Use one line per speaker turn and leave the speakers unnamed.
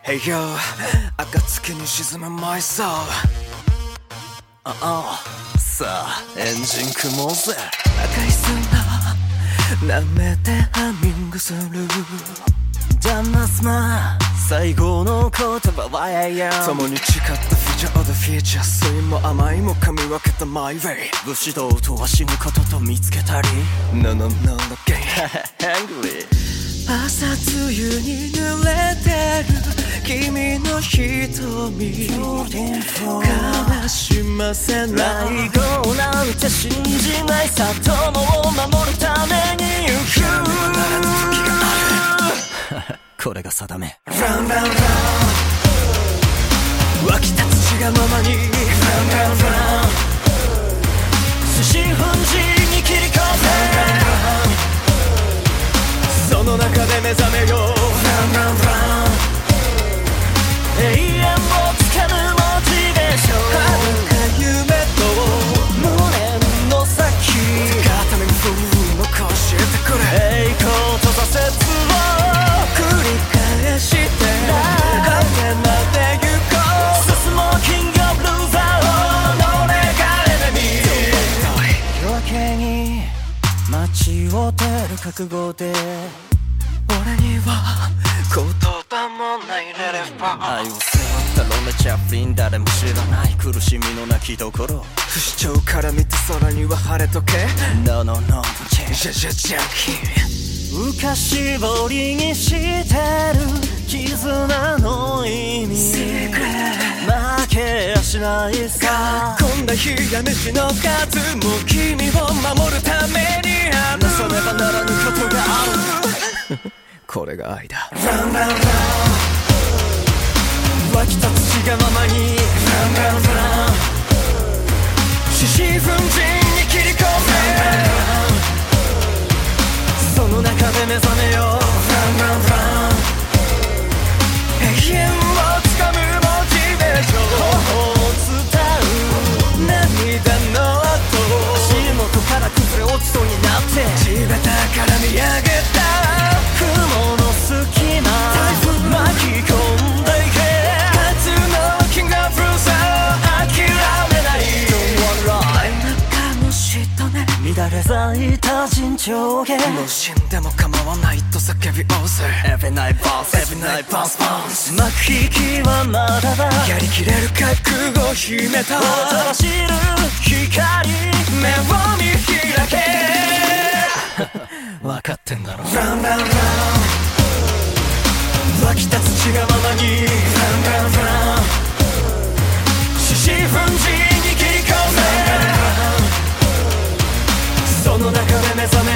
Hey yo 暁に沈む my soul さあエンジン組もうぜ赤い砂舐めてハミングする騙すな最後の言葉は共に誓ったフィジャー the future 酸いも甘いも噛み分けた my way 武士道とは死ぬことと見つけたり No no no no game Hungry 朝露に濡れてる君の瞳悲しませないゴーなんて信じないさ友を守るために行くやめばならぬ時があるこれが定め Run run run 湧き立つ血がままに Run run run 獅子奮陣に切り込めその中で目覚めよう Run run run 永遠をつかむモチベーション遥か夢と胸の先片目に風残してくれ栄光と挫折を繰り返して果てまで行こう進もうキングオブルーザーをのれがれでみ夜明けに街を出る覚悟で俺には言葉もないレレファ愛を背負ったロメチャップリン誰も知らない苦しみの泣きどころ不死鳥から見て空には晴れとけ No no no ジャジャジャキ浮かし彫りにしてる絆の意味負けやしないさこんな冷や飯の数も君を守るためにあるなさねばならぬことがあるこれが愛だ Run run run 湧き立つ血がままに Run run run 獅子奮陣に切り込めその中で目覚めよう Run run run 永遠をつかむモチベーション頬を伝う涙の後足元から崩れ落ちそうになって地べたから見上げた雲の隙間巻き込んでいけ初のキングオブルーザー諦めない Don't wanna ride 中の嫉妬ね乱れ咲いた陣長へもう死んでも構わないと叫びおうぜ Every night bounce Every night bounce bounce 幕引きはまだだやりきれる覚悟を秘めた音は知る光目を見開け分かってんだろ Run run run 湧き立つ血がままに Run run run 獅子奮陣に切り込めその中で目覚め